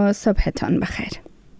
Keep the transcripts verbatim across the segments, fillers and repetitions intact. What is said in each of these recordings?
و صبحتان بخیر.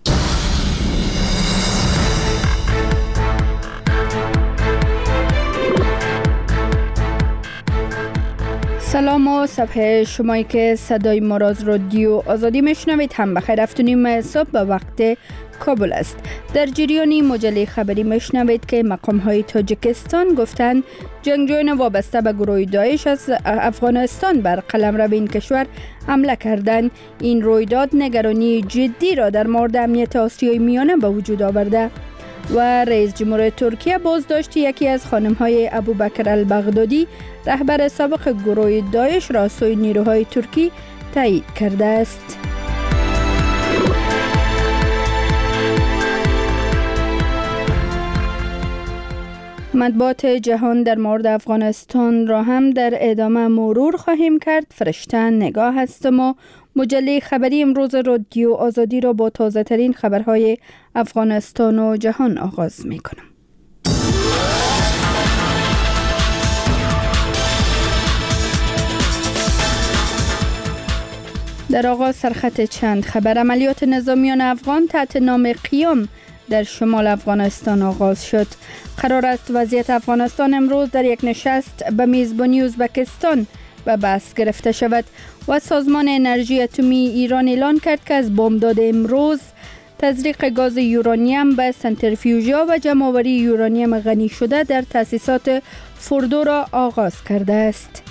سلام و صبح شمایی که صدای ما را از رادیو آزادی میشنوید هم بخیر. هفت و نیم صبح به وقت کابل است. در جریانی مجله خبری میشنوید که مقام های تاجیکستان گفتند جنگجویان وابسته به گروه داعش از افغانستان بر قلمرو این کشور حمله کردند. این رویداد نگرانی جدی را در مورد امنیت آسیای میانه به وجود آورده و رئیس جمهور ترکیه بازداشت یکی از خانم‌های ابوبکر البغدادی رهبر سابق گروه داعش را سوی نیروهای ترکی تایید کرده است. مطبوعات جهان در مورد افغانستان را هم در ادامه مرور خواهیم کرد. فرشته نگاه هستم و مجله خبری امروز رادیو آزادی را با تازه ترین خبرهای افغانستان و جهان آغاز می کنم. در آغاز سرخط چند خبر. عملیات نظامیان افغان تحت نام قیام در شمال افغانستان آغاز شد. قرار است وضعیت افغانستان امروز در یک نشست به میزبانی ازبکستان به بحث گرفته شود و سازمان انرژی اتمی ایران اعلان کرد که از بامداد امروز تزریق گاز یورانیم به سنتریفیوژها و جمع‌آوری یورانیم غنی شده در تأسیسات فوردو را آغاز کرده است.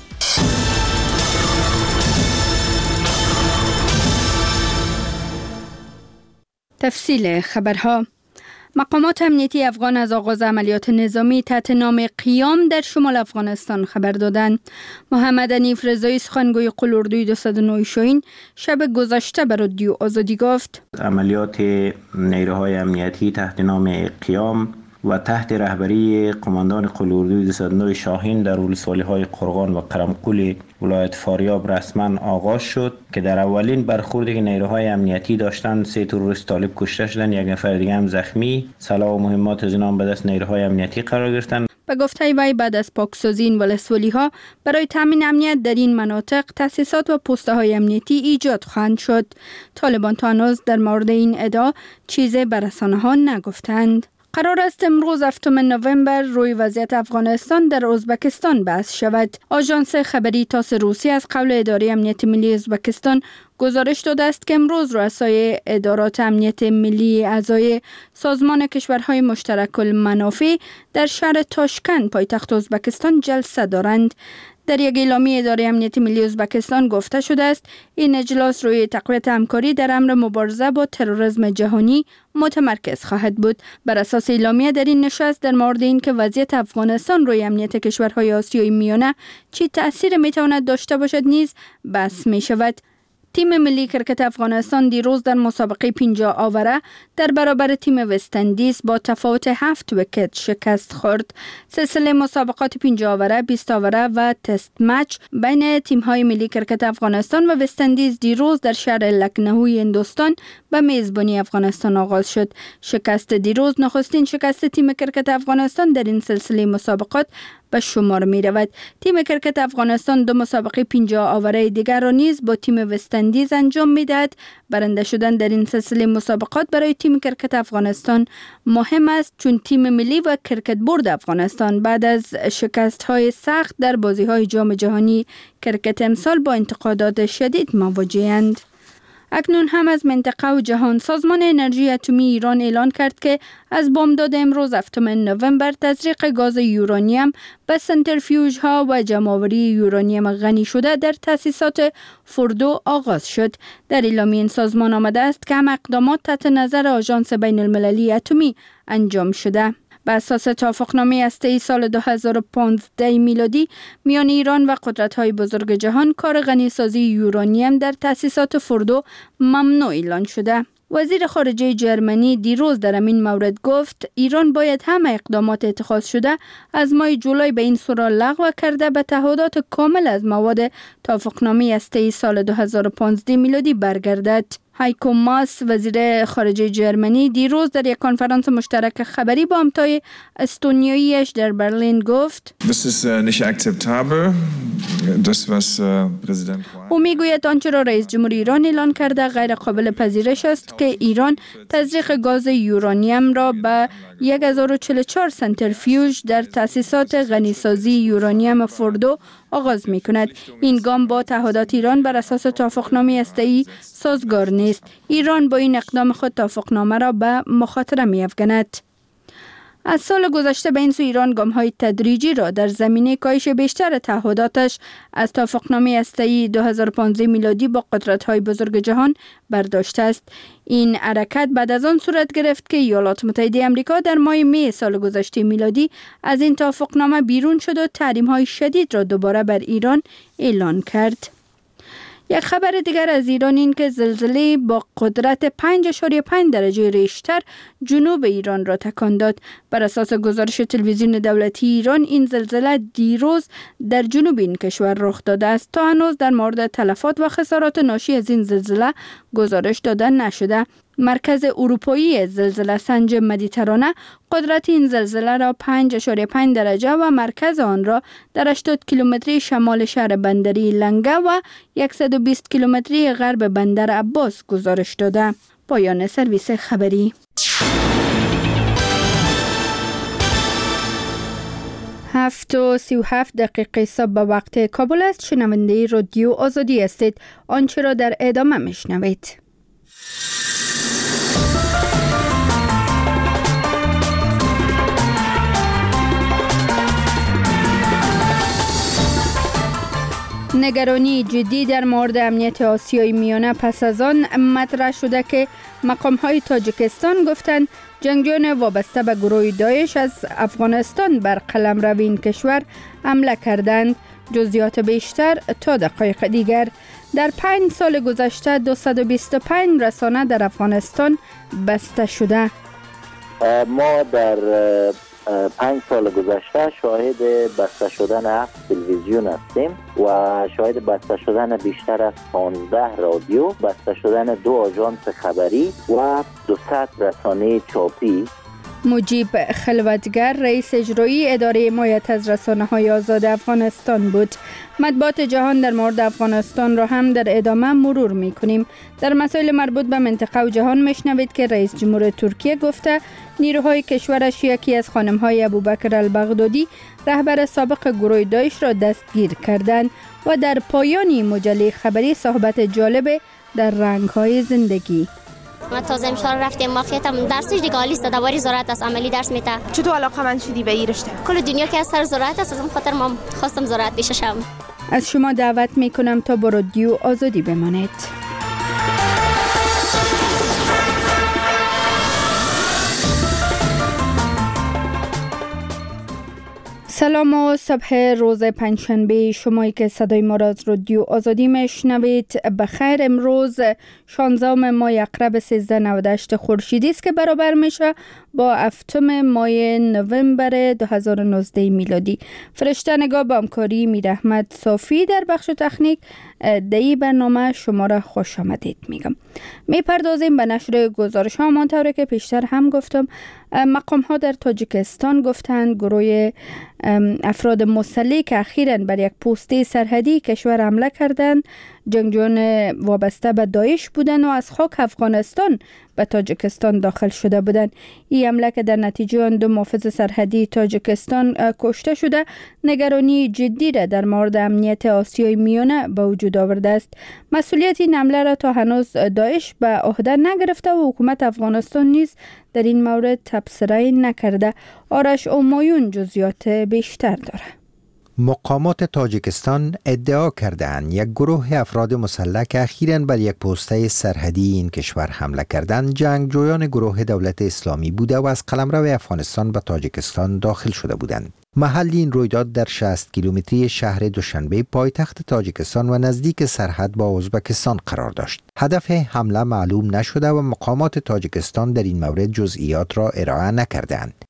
تفصیل خبرها. مقامات امنیتی افغان از آغاز عملیات نظامی تحت نام قیام در شمال افغانستان خبر دادند. محمد حنیف رضایی سخنگوی قلوردوی دویست و نه شاهین شب گذشته به رادیو آزادی گفت عملیات نیروهای امنیتی تحت نام قیام و تحت رهبری قماندان قلوردوی دویست و نه شاهین در ولسوالی‌های قرغان و قرمقل ولایت فاریاب رسما آغاز شد که در اولین برخوردی که نیروهای امنیتی داشتند سه تروریست طالب کشته شدند، یک نفر دیگه هم زخمی. سلاح و مهمات از اینها به دست نیروهای امنیتی قرار گرفتند. به گفته وی بعد از پاکسازی این ولسوالی‌ها برای تامین امنیت در این مناطق تأسیسات و پست‌های امنیتی ایجاد خواهند شد. طالبان تا هنوز در مورد این ادعا چیزی به رسانه‌ها نگفتند. قرار است امروز هفتم نوامبر روی وضعیت افغانستان در ازبکستان بحث شود. آژانس خبری تاس روسی از قول اداره امنیت ملی ازبکستان گزارش داده است که امروز رؤسای ادارات امنیت ملی اعضای سازمان کشورهای مشترک المنافع در شهر تاشکند پایتخت ازبکستان جلسه دارند. در یک اعلامیه اداره امنیت ملی ازبکستان گفته شده است این اجلاس روی تقویت همکاری در امر مبارزه با تروریسم جهانی متمرکز خواهد بود. بر اساس اعلامیه در این نشست در مورد این که وضعیت افغانستان روی امنیت کشورهای آسیای میانه چی تأثیر میتواند داشته باشد نیز بحث می شود. تیم ملی کرکت افغانستان دیروز در مسابقه پنجاه آوره در برابر تیم وستندیز با تفاوت هفت ویکت شکست خورد. سلسله مسابقات پنجاه آوره، بیست آوره و تست مچ بین تیم‌های ملی کرکت افغانستان و وستندیز دیروز در شهر لکنهوی هندوستان به میزبانی افغانستان آغاز شد. شکست دیروز نخستین شکست تیم کرکت افغانستان در این سلسله مسابقات به شمار می رود. تیم کرکت افغانستان دو مسابقه پنجاه آوره دیگر را نیز با تیم وستندیز انجام می دهد. برنده شدن در این سلسله مسابقات برای تیم کرکت افغانستان مهم است چون تیم ملی و کرکت بورد افغانستان بعد از شکست های سخت در بازی های جام جهانی کرکت امسال با انتقادات شدید مواجه‌اند. اکنون هم از منطقه و جهان. سازمان انرژی اتمی ایران اعلان کرد که از بامداد امروز هفتم نوامبر تزریق گاز یورانیم به سنتریفیوژها و جمع‌آوری یورانیم غنی شده در تأسیسات فوردو آغاز شد. در اعلامیه این سازمان آمده است که هم اقدامات تحت نظر آژانس بین المللی اتمی انجام شده. بر اساس توافقنامه هسته‌ای سال دو هزار و پانزده میلادی میان ایران و قدرت‌های بزرگ جهان کار غنیسازی یورانیم در تأسیسات فوردو ممنوع اعلان شده. وزیر خارجه جرمنی دیروز در این مورد گفت ایران باید همه اقدامات اتخاذ شده از ماه جولای به این صورت لغو کرده به تعهدات کامل از مواد توافقنامه هسته‌ای سال دو هزار و پانزده میلادی برگردد. هایکو ماس وزیر خارجه جرمنی دیروز در یک کنفرانس مشترک خبری با همتای استونیاییش در برلین گفت او میگوید آنچه را رئیس جمهور ایران اعلان کرده غیر قابل پذیرش است که ایران تزریق گاز یورانیم را به هزار و چهل و چهار سنتریفیوژ در تأسیسات غنیسازی یورانیم فوردو آغاز می کند. این گام با تعهدات ایران بر اساس توافقنامه هسته‌ای سازگار نیست. ایران با این اقدام خود توافقنامه را به مخاطره می افکند. از سال گذشته به این سو ایران گام‌های تدریجی را در زمینه کاهش بیشتر تعهداتش از توافقنامه هسته‌ای دو هزار و پانزده میلادی با قدرت‌های بزرگ جهان برداشته است. این حرکت بعد از آن صورت گرفت که ایالات متحده آمریکا در ماه می سال گذشته میلادی از این توافقنامه بیرون شد و تحریم‌های شدید را دوباره بر ایران اعلان کرد. یک خبر دیگر از ایران این که زلزله با قدرت پنج اشاریه پنج درجه ریشتر جنوب ایران را تکان داد. بر اساس گزارش تلویزیون دولتی ایران این زلزله دیروز در جنوب این کشور رخ داده است. تا هنوز در مورد تلفات و خسارات ناشی از این زلزله گزارش داده نشده. مرکز اروپایی زلزله سنج مدیترانه قدرت این زلزله را پنج اشاریه پنج درجه و مرکز آن را در هشتاد کیلومتری شمال شهر بندری لنگه و صد و بیست کیلومتری غرب بندر عباس گزارش داده. پایان سرویس خبری. هفت و سی و هفت دقیقه صبح به وقت کابل است. شنونده رادیو آزادی هستید. آنچه را در ادامه میشنوید. نگرانی جدی در مورد امنیت آسیای میانه پس از آن مطرح شده که مقام‌های تاجیکستان گفتند جنگجویان وابسته به گروه داعش از افغانستان بر قلمرو این کشور حمله کردند. جزئیات بیشتر تا دقایق دیگر. در پنج سال گذشته دویست و بیست و پنج رسانه در افغانستان بسته شده. ما در پنج سال گذشته شاهد بسته شدن هفت تلویزیون هستیم و شاهد بسته شدن بیشتر از پانزده رادیو، بسته شدن دو آژانس خبری و دویست رسانه چاپی. مجیب خلوتگر رئیس اجرایی اداره حمایت از رسانه‌های آزاد افغانستان بود. مطبوعات جهان در مورد افغانستان را هم در ادامه مرور می‌کنیم. در مسائل مربوط به منطقه و جهان میشنوید که رئیس جمهور ترکیه گفته نیروهای کشورش یکی از خانم‌های ابوبکر البغدادی رهبر سابق گروه داعش را دستگیر کردند و در پایان مجله خبری صحبت جالب در رنگ‌های زندگی. ما تازه امشال رفتیم ماخیتم درسش دیگه آلیست دوباره زراعت است، عملی درس میته. چطور علاقه من شدی به این رشته؟ کل دنیا که از سر زراعت است، از اون خاطر ما خواستم زراعت بشم. از شما دعوت میکنم تا با رادیو آزادی بمانید. سلام و صبح روز پنجشنبه شمایی که صدای ما را از رادیو آزادی میشنوید بخیر. امروز شانزدهم ماه عقرب سیزده و نود و هشت خورشیدی است که برابر میشه با هفتم ماه نوامبر دو هزار و نوزده میلادی. فرشته نگاه با همکاری میر احمد صافی در بخش تکنیک در این برنامه شما را خوش آمدید میگم. میپردازیم به نشر گزارش ها. همانطور که پیشتر هم گفتم مقام ها در تاجیکستان گفتند گروه افراد مسلح که اخیراً بر یک پوسته سرحدی کشور حمله کردند جنگجویان وابسته به داعش بودند و از خاک افغانستان به تاجیکستان داخل شده بودند. این حمله که در نتیجه آن دو محافظ سرحدی تاجیکستان کشته شده نگرانی جدی را در مورد امنیت آسیای میانه به وجود آورده است. مسئولیت این حمله را تا هنوز داعش به عهده نگرفته و حکومت افغانستان نیز در این مورد تبصره نکرده. آرش اومایون جزئیات بیشتر داره. مقامات تاجیکستان ادعا کردند یک گروه افراد مسلح که اخیراً بر یک پوسته سرحدی این کشور حمله کردند جنگجویان گروه دولت اسلامی بوده و از قلمرو افغانستان به تاجیکستان داخل شده بودند. محل این رویداد در شصت کیلومتری شهر دوشنبه پایتخت تاجیکستان و نزدیک سرحد با ازبکستان قرار داشت. هدف حمله معلوم نشده و مقامات تاجیکستان در این مورد جزئیات را ارائه نکردند.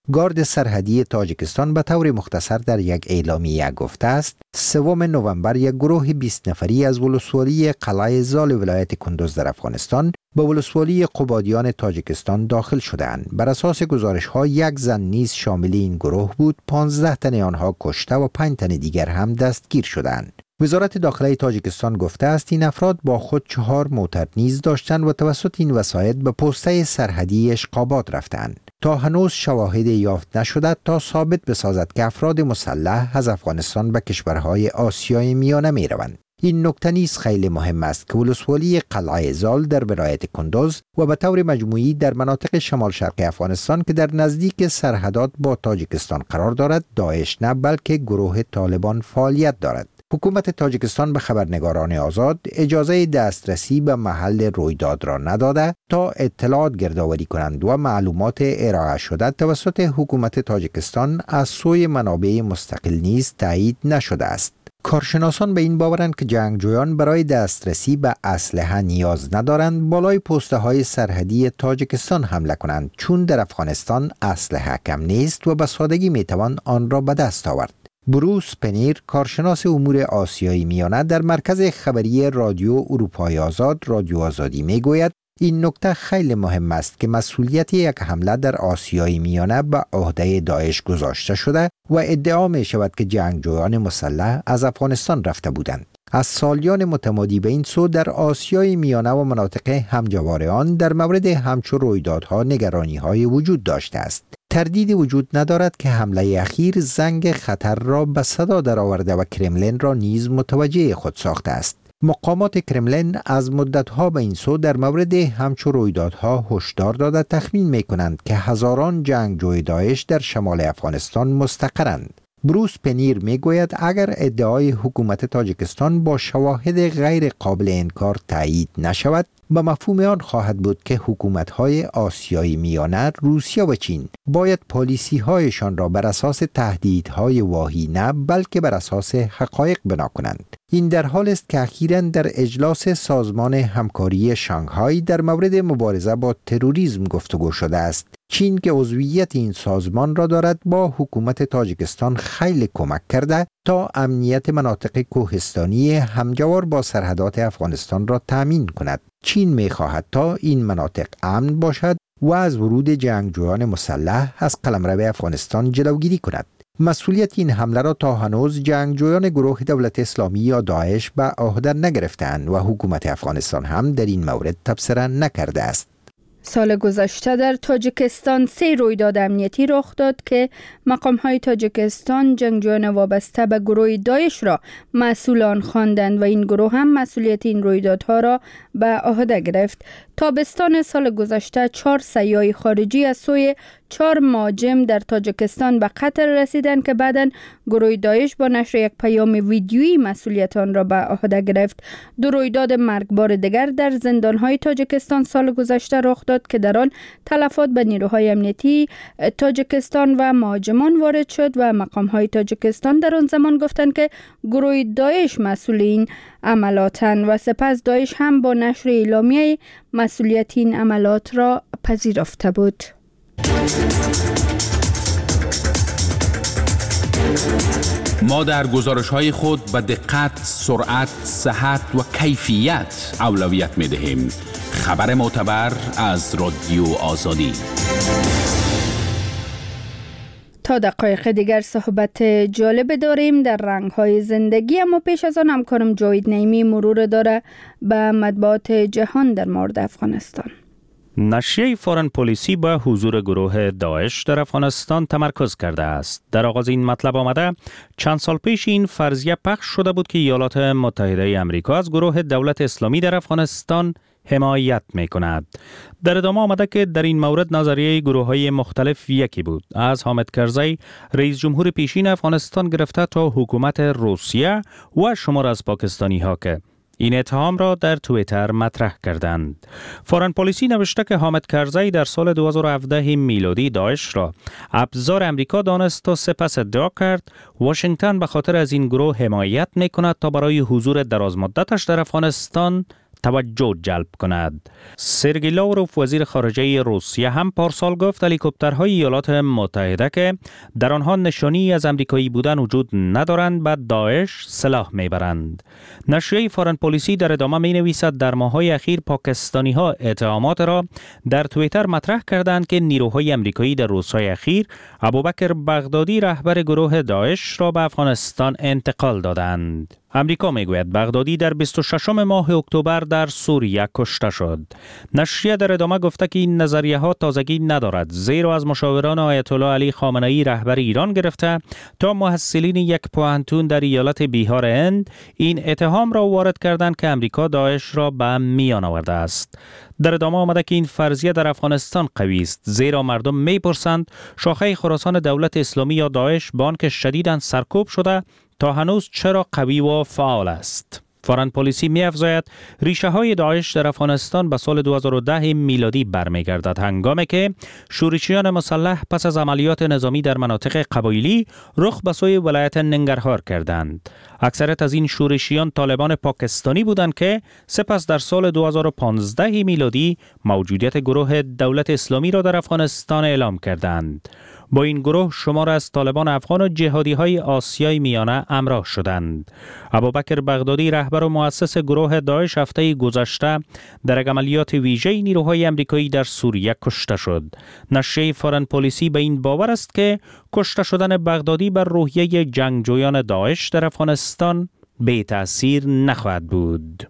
گارد سرحدی تاجیکستان به طور مختصر در یک اعلامیه گفته است سوم نوامبر یک گروه بیست نفری از ولسوالی قلعه زال ولایت کندوز در افغانستان به ولسوالی قبادیان تاجیکستان داخل شدند. بر اساس گزارش ها یک زن نیز شامل این گروه بود. پانزده تن آنها کشته و پنج تن دیگر هم دستگیر شدند. وزارت داخلی تاجیکستان گفته است این افراد با خود چهار موتر نیز داشتند و توسط این وسایط به پسته سرحدی اشقابات رفتند. تا هنوز شواهد یافت نشده تا ثابت بسازد که افراد مسلح از افغانستان به کشورهای آسیای میانه می روند. این نکته نیز خیلی مهم است که ولسوالی قلعه زال در ولایت کندوز و به طور مجموعی در مناطق شمال شرقی افغانستان که در نزدیک سرحدات با تاجیکستان قرار دارد داعش نه بلکه گروه طالبان فعالیت دارد. حکومت تاجیکستان به خبرنگاران آزاد اجازه دسترسی به محل رویداد را نداده تا اطلاعات گردآوری کنند و معلومات ارائه شده توسط حکومت تاجیکستان از سوی منابع مستقل نیز تایید نشده است. کارشناسان به این باورند که جنگجویان برای دسترسی به اسلحه نیاز ندارند بالای پسته های سرحدی تاجیکستان حمله کنند چون در افغانستان اسلحه کم نیست و به سادگی میتوان آن را به دست آورد. بروس پنیر کارشناس امور آسیایی میانه در مرکز خبری رادیو اروپای آزاد رادیو آزادی میگوید این نکته خیلی مهم است که مسئولیت یک حمله در آسیای میانه به عهده داعش گذاشته شده و ادعا می شود که جنگجویان مسلح از افغانستان رفته بودند. از سالیان متمادی به این سو در آسیای میانه و مناطق همجوار آن در مورد همچو رویدادها نگرانی‌های وجود داشته است. تردیدی وجود ندارد که حمله اخیر زنگ خطر را به صدا درآورده و کرملین را نیز متوجه خود ساخته است. مقامات کرملین از مدتها به این سو در مورد همچو رویدادها هشدار داده تخمین می کنند که هزاران جنگجوی داعش در شمال افغانستان مستقرند. بروس پنیر می گوید اگر ادعای حکومت تاجیکستان با شواهد غیر قابل انکار تایید نشود به مفهوم آن خواهد بود که حکومت‌های آسیای میانه روسیه و چین باید پالیسی هایشان را بر اساس تهدیدهای واهی نه بلکه بر اساس حقایق بنا کنند. این در حال است که اخیراً در اجلاس سازمان همکاری شانگهای در مورد مبارزه با تروریسم گفتگو شده است. چین که عضویت این سازمان را دارد با حکومت تاجیکستان خیلی کمک کرده تا امنیت مناطق کوهستانی همجوار با سرحدات افغانستان را تامین کند. چین می خواهد تا این مناطق امن باشد و از ورود جنگجویان مسلح از قلمرو افغانستان جلوگیری کند. مسئولیت این حمله را تا هنوز جنگجویان گروه دولت اسلامی یا داعش به عهده نگرفتند و حکومت افغانستان هم در این مورد تبصره نکرده است. سال گذشته در تاجیکستان سه رویداد امنیتی رخ داد که مقام‌های تاجیکستان جنگجویان وابسته به گروه داعش را مسئول آن خواندند و این گروه هم مسئولیت این رویدادها را به عهده گرفت. تابستان سال گذشته چهار سیاح خارجی از سوی چهار مهاجم در تاجیکستان به قتل رسیدند که بعداً گروه داعش با نشر یک پیام ویدیویی مسئولیت آن را به عهده گرفت. دو رویداد مرگبار دیگر در زندان‌های تاجیکستان سال گذشته رخ داد که در آن تلفات به نیروهای امنیتی تاجیکستان و مهاجمان وارد شد و مقام‌های تاجیکستان در آن زمان گفتند که گروه داعش مسئول این عملاتند و سپس داعش هم با نشر اعلامیه مسئولیت این عملات را پذیرفته بود. ما در گزارش‌های خود به دقت، سرعت، صحت و کیفیت اولویت می‌دهیم. خبر معتبر از رادیو آزادی. تا دقایق دیگر صحبت جالب داریم در رنگ‌های زندگی، اما پیش از آن همکارم جاوید نعیمی مرور داره به مطبوعات جهان در مورد افغانستان. نشریه فارن پلیسی به حضور گروه داعش در افغانستان تمرکز کرده است. در آغاز این مطلب آمده چند سال پیش این فرضیه پخش شده بود که ایالات متحده آمریکا از گروه دولت اسلامی در افغانستان حمایت می کند. در ادامه آمده که در این مورد نظریه گروه های مختلف یکی بود، از حامد کرزی رئیس جمهور پیشین افغانستان گرفته تا حکومت روسیه و شمار از پاکستانی ها که این اتهام را در توییتر مطرح کردند. فارن پلیسی نوشته که حامد کرزی در سال دو هزار و هفده میلادی داعش را ابزار امریکا دانست و سپس ادعا کرد واشنگتن به خاطر از این گروه حمایت می کند تا برای حضور دراز مدتش در افغانستان توجه جلب کند. سرگئی لاوروف وزیر خارجه روسیه هم پارسال گفت هلیکوپترهای ایالات متحده که در آنها نشانی از امریکایی بودن وجود ندارند به داعش سلاح میبرند. نشریه فارن پلیسی در ادامه می نویسد در ماه‌های اخیر پاکستانی ها اتهامات را در توییتر مطرح کردند که نیروهای امریکایی در روزهای اخیر ابوبکر بغدادی رهبر گروه داعش را به افغانستان انتقال دادند. امریکا میگوید بغدادی در بیست و ششم ماه اکتبر در سوریه کشته شد. نشریه در ادامه گفته که این نظریه ها تازگی ندارد، زیرا از مشاوران آیت الله علی خامنه ای رهبر ایران گرفته تا محصلین یک پوهنتون در ایالت بیهار هند این اتهام را وارد کردند که امریکا داعش را به میان آورده است. در ادامه آمده که این فرضیه در افغانستان قوی است، زیرا مردم میپرسند شاخه خراسان دولت اسلامی یا داعش با آنکه شدیداً سرکوب شده تا هنوز چرا قوی و فعال است. فارن پلیسی می افزاید ریشه های داعش در افغانستان به سال دو هزار و ده میلادی برمیگردد، هنگامی که شورشیان مسلح پس از عملیات نظامی در مناطق قبایلی رخ به سوی ولایت ننگرهار کردند. اکثریت از این شورشیان طالبان پاکستانی بودند که سپس در سال دو هزار و پانزده میلادی موجودیت گروه دولت اسلامی را در افغانستان اعلام کردند. با این گروه شمار از طالبان افغان و جهادی های آسیای میانه همراه شدند. ابوبکر بغدادی رهبر و مؤسس گروه داعش هفته گذشته در عملیات ویژه نیروهای امریکایی در سوریه کشته شد. نشریه فارن پلیسی به این باور است که کشته شدن بغدادی بر روحیه جنگجویان داعش در افغانستان بی تأثیر نخواهد بود.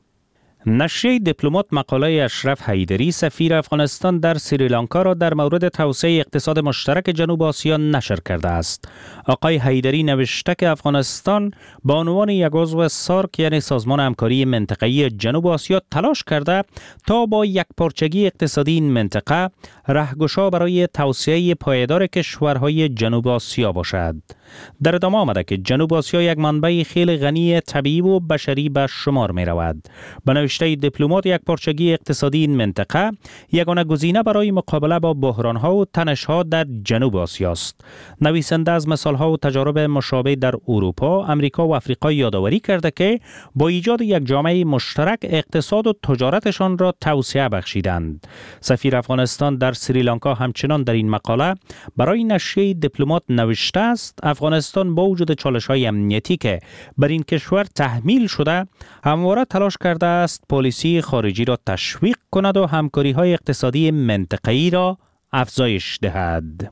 نشریه دیپلمات مقاله اشرف حیدری سفیر افغانستان در سریلانکا را در مورد توسعه اقتصاد مشترک جنوب آسیا نشر کرده است. آقای حیدری نوشته که افغانستان با عنوان یک عضو سارک یعنی سازمان همکاری منطقه‌ای جنوب آسیا تلاش کرده تا با یک پارچگی اقتصادی این منطقه رهگشا برای توسعه پایدار کشورهای جنوب آسیا باشد. در ادامه آمده که جنوب آسیا یک منبع خیلی غنی طبیعی و بشری به شمار می رود. به نوشته دیپلمات یک پارچگی اقتصادی این منطقه یگانه گزینه برای مقابله با بحران‌ها و تنش‌ها در جنوب آسیا است. نویسنده از مثال‌ها و تجارب مشابه در اروپا، آمریکا و آفریقا یادآوری کرده که با ایجاد یک جامعه مشترک اقتصاد و تجارتشان را توسعه بخشیدند. سفیر افغانستان در سریلانکا همچنان در این مقاله برای نشریه دیپلمات نوشته است افغانستان با وجود چالش‌های امنیتی که بر این کشور تحمیل شده همواره تلاش کرده است پالیسی خارجی را تشویق کند و همکاری‌های اقتصادی منطقه‌ای را افزایش دهد.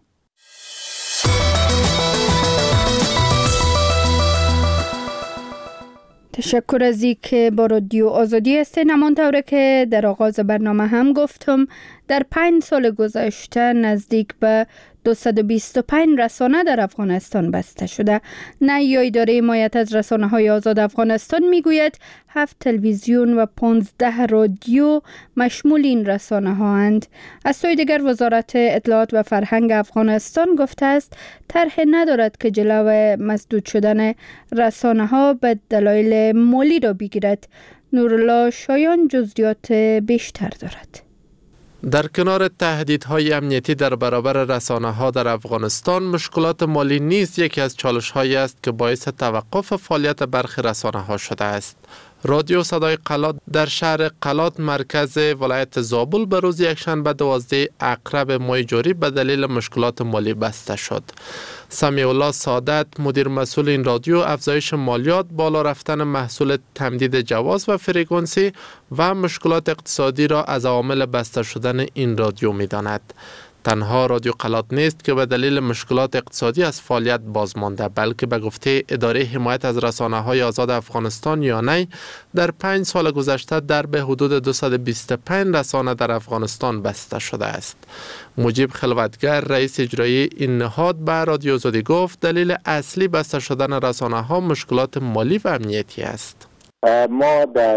تشکر از اینکه با رادیو آزادی هستین. همانطور که در آغاز برنامه هم گفتم در پنج سال گذشته نزدیک به دویست و بیست و پنج رسانه در افغانستان بسته شده. نهیه اداره حمایت از رسانه های آزاد افغانستان میگوید هفت تلویزیون و پانزده رادیو مشمول این رسانه ها اند. از سوی دیگر وزارت اطلاعات و فرهنگ افغانستان گفته است طرح ندارد که جلو مسدود شدن رسانه ها به دلایل مالی را بگیرد. نورالله شایان جزئیات بیشتر دارد. در کنار تهدیدهای امنیتی در برابر رسانه‌ها در افغانستان، مشکلات مالی نیز یکی از چالش‌هایی است که باعث توقف فعالیت برخی رسانه‌ها شده است. رادیو صدای قلات در شهر قلات مرکز ولایت زابل به روز یکشنبه دوازده اکرب ماه جاری به دلیل مشکلات مالی بسته شد. سمیع الله سعادت مدیر مسئول این رادیو افزایش مالیات، بالا رفتن محصول تمدید جواز و فرکانسی و مشکلات اقتصادی را از عوامل بسته شدن این رادیو می‌داند. تنها رادیو قلات نیست که به دلیل مشکلات اقتصادی از فعالیت بازمانده، بلکه به گفته اداره حمایت از رسانه‌های آزاد افغانستان یانه در پنج سال گذشته در به حدود دویست و بیست و پنج رسانه در افغانستان بسته شده است. مجیب خلوتگر رئیس اجرایی این نهاد به رادیو آزادی گفت دلیل اصلی بسته شدن رسانه‌ها مشکلات مالی و امنیتی است. ما در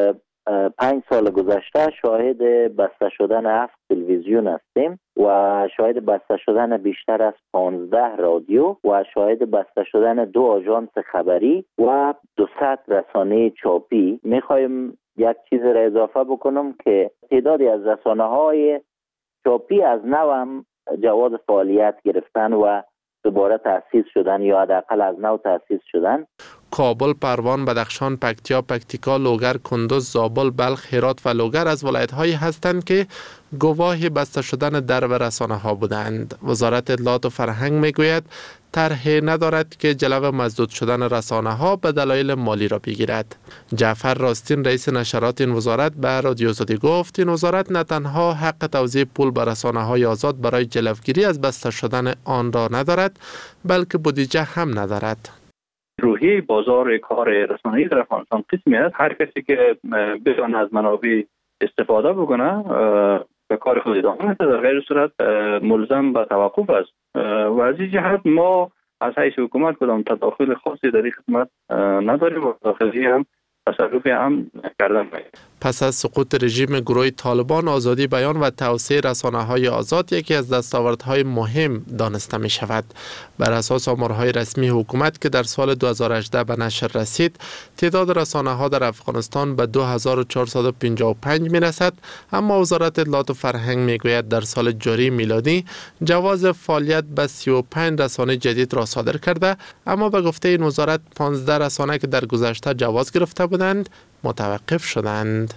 پنج سال گذشته شاهد بسته شدن هفت تلویزیون هستیم و شاهد بسته شدن بیشتر از پانزده رادیو و شاهد بسته شدن دو آژانس خبری و دویست رسانه چاپی. میخوایم یک چیز را اضافه بکنم که تعدادی از رسانه های چاپی از نو هم جواز فعالیت گرفتن و دوباره تأسیس شدن یا حداقل از نو تأسیس شدن. کابل، پروان، بدخشان، پکتیا، پکتیکا، لوگر، کندوز، زابل، بلخ، هرات و لوگر از ولایت‌هایی هستند که گواه بسته شدن درب رسانه‌ها بودند. وزارت اطلاعات و فرهنگ میگوید طرح ندارد که جلو مسدود شدن رسانه‌ها به دلایل مالی را بگیرد. جعفر راستین رئیس نشرات این وزارت به رادیو آزادی گفت این وزارت نه تنها حق توزیع پول به رسانه‌های آزاد برای جلوگیری از بسته شدن آن را ندارد، بلکه بودجه هم ندارد. روحیه بازار کار رسانه‌ای در افغانستان قسمی است. هر کسی که بتونه از منابع استفاده بکنه به کار خود ادامه میده، در غیر صورت ملزم به توقف است. و از این جهت ما از حیث حکومت کدام تداخل خاصی در این خدمت نداریم و داخلی هم تصرفی هم کردن باید. پس از سقوط رژیم گروه طالبان، آزادی بیان و توسعه رسانه‌های آزاد یکی از دستاوردهای مهم دانسته می شود. بر اساس آمارهای رسمی حکومت که در سال دو هزار و هجده به نشر رسید، تعداد رسانه‌ها در افغانستان به دو هزار و چهارصد و پنجاه و پنج می رسد، اما وزارت اطلاعات و فرهنگ می گوید در سال جاری میلادی جواز فعالیت به سی و پنج رسانه جدید را صادر کرده، اما به گفته این وزارت پانزده رسانه که در گذشته جواز گرفته بودند متوقف شدند.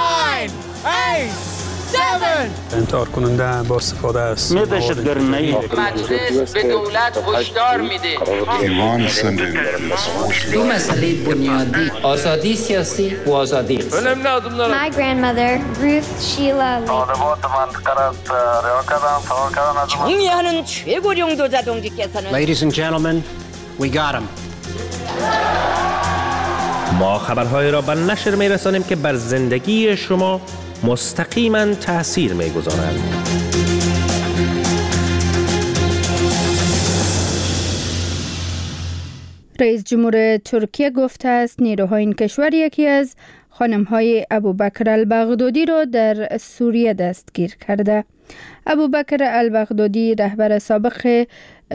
انتحار کننده با استفاده است. مجلس به دولت هشدار میده. دو مسئله بنیادی، آزادی سیاسی و آزادی اقتصادی. My grandmother, Ruth Sheila Lee. Ladies and gentlemen, we got him. ما خبرهای را به نشر می رسانیم که بر زندگی شما مستقیما تأثیر می گذارند. رئیس جمهور ترکیه گفته است نیروهای این کشور یکی از خانم‌های ابوبکر البغدادی را در سوریه دستگیر کرده. ابوبکر البغدادی رهبر سابق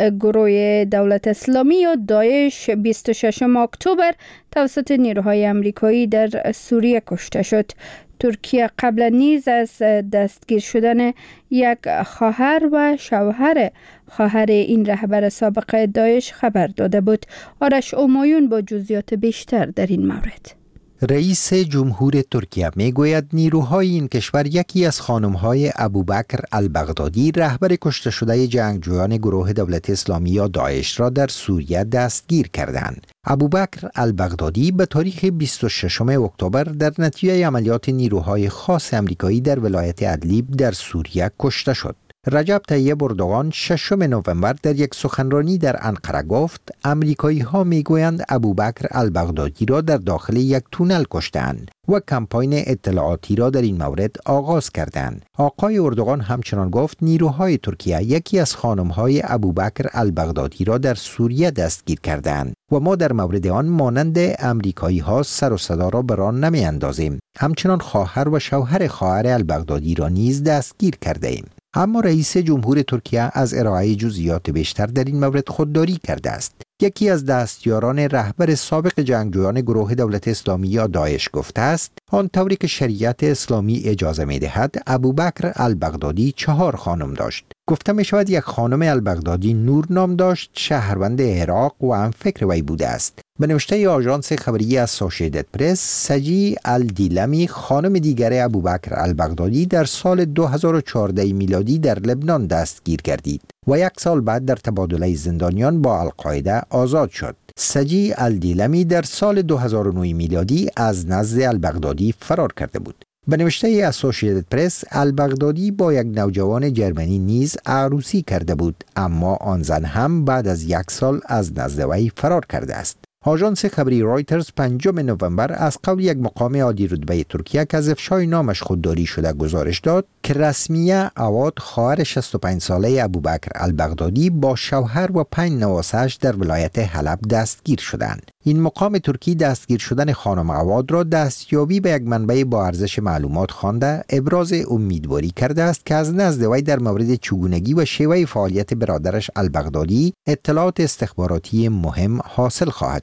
گروه دولت اسلامی یا داعش بیست و ششم اکتبر توسط نیروهای آمریکایی در سوریه کشته شد. ترکیه قبلا نیز از دستگیر شدن یک خواهر و شوهر خواهر این رهبر سابق داعش خبر داده بود. آرش اومایون با جزئیات بیشتر در این مورد. رئیس جمهور ترکیه میگوید نیروهای این کشور یکی از خانم‌های ابوبکر البغدادی رهبر کشته شده جنگجویان گروه دولت اسلامی یا داعش را در سوریه دستگیر کردند. ابوبکر البغدادی به تاریخ بیست و ششم اکتبر در نتیجه عملیات نیروهای خاص آمریکایی در ولایت ادلیب در سوریه کشته شد. رجب طیب اردوغان ششم نوامبر در یک سخنرانی در انقره گفت امریکایی ها می گویند ابوبکر البغدادی را در داخل یک تونل کشتند و کمپاین اطلاعاتی را در این مورد آغاز کردند. آقای اردوغان همچنان گفت نیروهای ترکیه یکی از خانم‌های ابوبکر البغدادی را در سوریه دستگیر کردند و ما در مورد آن مانند امریکایی ها سر و صدا را بر آن نمی اندازیم. همچنان خواهر و شوهر خواهر البغدادی را نیز دستگیر کرده ایم. اما رئیس جمهور ترکیه از ارائه جزئیات بیشتر در این مورد خودداری کرده است. یکی از دستیاران رهبر سابق جنگجویان گروه دولت اسلامی یا داعش گفته است آنطوری که شریعت اسلامی اجازه می دهد ابوبکر البغدادی چهار خانم داشت. گفته می شود یک خانم البغدادی نور نام داشت، شهروند عراق و هم فکر وی بوده است. به نوشته آژانس خبری اسوسییتد پرس، سجی الدیلمی خانم دیگر ابوبکر البغدادی در سال دو هزار و چهارده میلادی در لبنان دستگیر گردید و یک سال بعد در تبادله زندانیان با القاعده آزاد شد. سجی الدیلمی در سال دو هزار و نه میلادی از نزد البغدادی فرار کرده بود. به نوشته اسوسییتد پرس، البغدادی با یک نوجوان جرمنی نیز عروسی کرده بود، اما آن زن هم بعد از یک سال از نزد وی فرار کرده است. آژانس خبری رایترز پنجم نوامبر از قول یک مقام عالی رتبه ترکیه که از افشای نامش خودداری شده گزارش داد که رسمیه عواد خواهر شصت و پنج ساله ابوبکر البغدادی با شوهر و پنج نواسه‌اش در ولایت حلب دستگیر شدند. این مقام ترکی دستگیر شدن خانم عواد را دستیابی به یک منبع با ارزش معلومات خوانده ابراز امیدواری کرده است که از نزد وی در مورد چگونگی و شیوه فعالیت برادرش البغدادی اطلاعات استخباراتی مهم حاصل خواهد شد.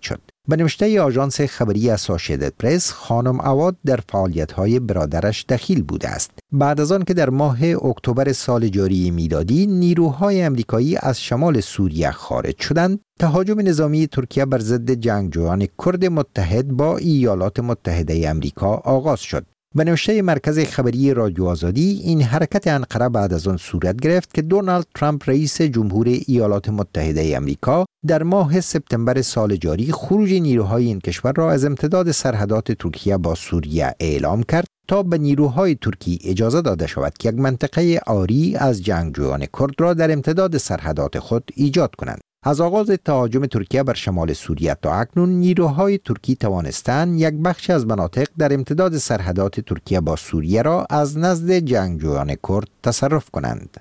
به نوشته آژانس خبری اسوسییتد پرس، خانم عواد در فعالیت‌های برادرش دخیل بوده است. بعد از آن که در ماه اکتبر سال جاری میلادی نیروهای امریکایی از شمال سوریه خارج شدند، تهاجم نظامی ترکیه بر ضد جنگجویان کرد متحد با ایالات متحده امریکا آغاز شد. به نوشته مرکز خبری رادیو آزادی، این حرکت انقره بعد از آن صورت گرفت که دونالد ترامپ رئیس جمهور ایالات متحده امریکا در ماه سپتامبر سال جاری خروج نیروهای این کشور را از امتداد سرحدات ترکیه با سوریه اعلام کرد تا به نیروهای ترکی اجازه داده شود که یک منطقه عاری از جنگجویان کرد را در امتداد سرحدات خود ایجاد کنند. از آغاز تهاجم ترکیه بر شمال سوریه تا اکنون نیروهای ترکی توانستند یک بخش از مناطق در امتداد سرحدات ترکیه با سوریه را از نزد جنگجویان کرد تصرف کنند.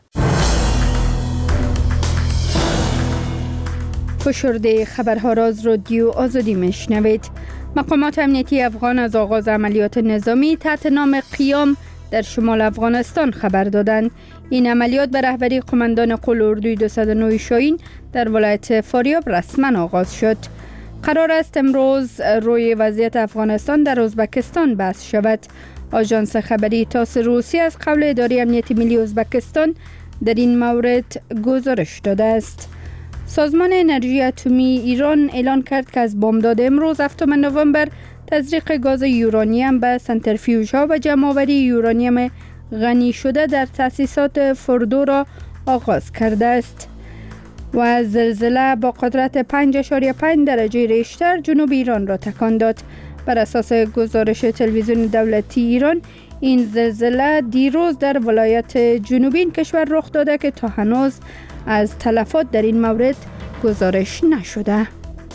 فشرده خبرها را از رادیو آزادی میشنوید. مقامات امنیتی افغان از آغاز عملیات نظامی تحت نام قیام در شمال افغانستان خبر دادند. این عملیات به رهبری قماندان قلاردوی دویست و نه شاهین در ولایت فاریاب رسما آغاز شد. قرار است امروز روی وضعیت افغانستان در ازبکستان بحث شود. آژانس خبری تاس روسی از قول اداره امنیتی ملی ازبکستان در این مورد گزارش داده است. سازمان انرژی اتمی ایران اعلان کرد که از بامداد امروز هفتم نوامبر تزریق گاز یورانیم به سنتریفیوژها و جمع‌آوری یورانیم غنی شده در تأسیسات فردو را آغاز کرده است. و زلزله با قدرت پنج اشاریه پنج درجه ریشتر جنوب ایران را تکان داد. بر اساس گزارش تلویزیون دولتی ایران، این زلزله دیروز در ولایت جنوبی این کشور رخ داده که تا هنوز از تلفات در این مورد گزارش نشده.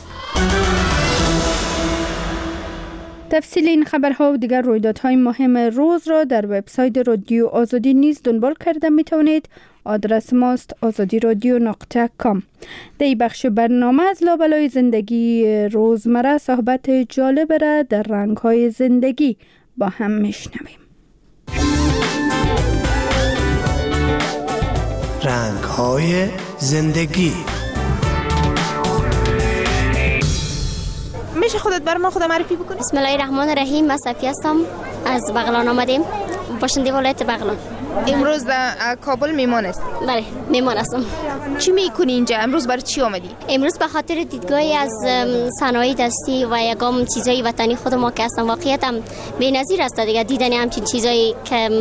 تفصیل این خبرها و دیگر رویدادهای مهم روز را در وبسایت رادیو آزادی نیز دنبال کرده می توانید. آدرس ماست آزادی رادیو نقطه کام. در این بخش برنامه از لابلای زندگی روزمره صحبت جالب را در رنگ‌های زندگی با هم میشنویم. رنگ‌های زندگی. میشه خودت بر ما خود معرفی بکنی؟ بسم الله الرحمن الرحیم. من صفیه هستم، از بغلان آمدیم، باشنده ولایت بغلان. امروز در کابل میمان است؟ بله میمان هستم. چی میکنی اینجا؟ امروز برای چی آمدی؟ امروز به خاطر دیدگاهی از صنایع دستی و یگام چیزای وطنی خود ما که هستم. واقعیت هم بی‌نظیر است دیگه، دیدن همچین چیزایی که